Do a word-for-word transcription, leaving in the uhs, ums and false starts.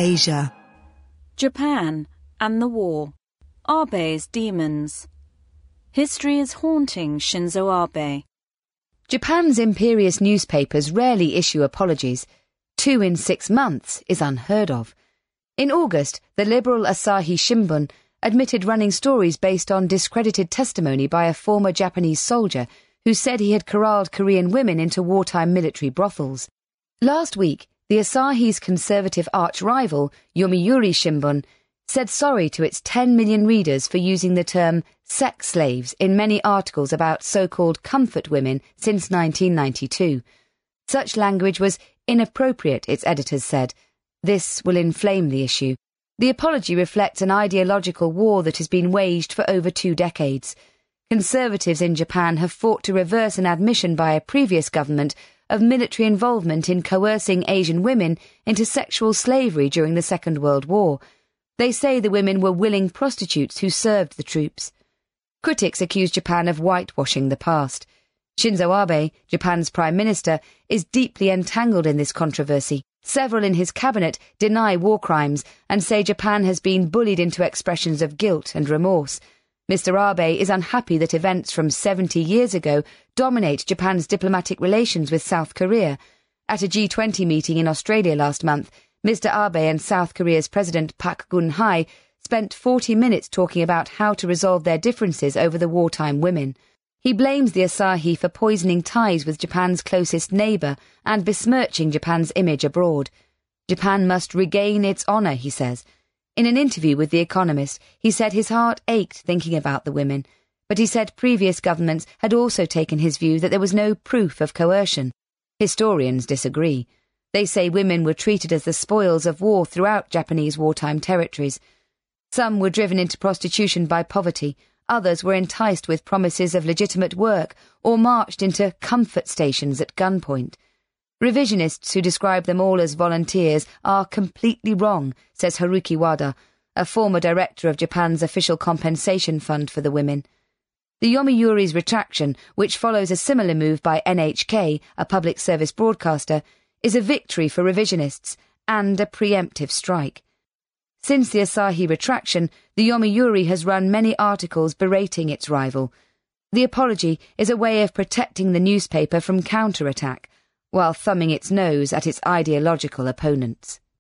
Asia. Japan and the war. Abe's demons. History is haunting Shinzo Abe. Japan's imperious newspapers rarely issue apologies. Two in six months is unheard of. In August, the liberal Asahi Shimbun admitted running stories based on discredited testimony by a former Japanese soldier who said he had corralled Korean women into wartime military brothels. Last week, the Asahi's conservative arch-rival, Yomiuri Shimbun, said sorry to its ten million readers for using the term sex slaves in many articles about so-called comfort women since nineteen ninety-two. Such language was inappropriate, its editors said. This will inflame the issue. The apology reflects an ideological war that has been waged for over two decades. Conservatives in Japan have fought to reverse an admission by a previous government of military involvement in coercing Asian women into sexual slavery during the Second World War. They say the women were willing prostitutes who served the troops. Critics accuse Japan of whitewashing the past. Shinzo Abe, Japan's Prime Minister, is deeply entangled in this controversy. Several in his cabinet deny war crimes and say Japan has been bullied into expressions of guilt and remorse. Mister Abe is unhappy that events from seventy years ago dominate Japan's diplomatic relations with South Korea. At a G twenty meeting in Australia last month, Mister Abe and South Korea's President Park Geun-hye spent forty minutes talking about how to resolve their differences over the wartime women. He blames the Asahi for poisoning ties with Japan's closest neighbour and besmirching Japan's image abroad. Japan must regain its honour, he says. In an interview with The Economist, he said his heart ached thinking about the women, but he said previous governments had also taken his view that there was no proof of coercion. Historians disagree. They say women were treated as the spoils of war throughout Japanese wartime territories. Some were driven into prostitution by poverty, others were enticed with promises of legitimate work or marched into comfort stations at gunpoint. Revisionists who describe them all as volunteers are completely wrong, says Haruki Wada, a former director of Japan's official compensation fund for the women. The Yomiuri's retraction, which follows a similar move by N H K, a public service broadcaster, is a victory for revisionists and a preemptive strike. Since the Asahi retraction, the Yomiuri has run many articles berating its rival. The apology is a way of protecting the newspaper from counterattack, while thumbing its nose at its ideological opponents.